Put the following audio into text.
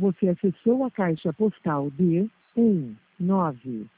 Você acessou a caixa postal de 1, 9.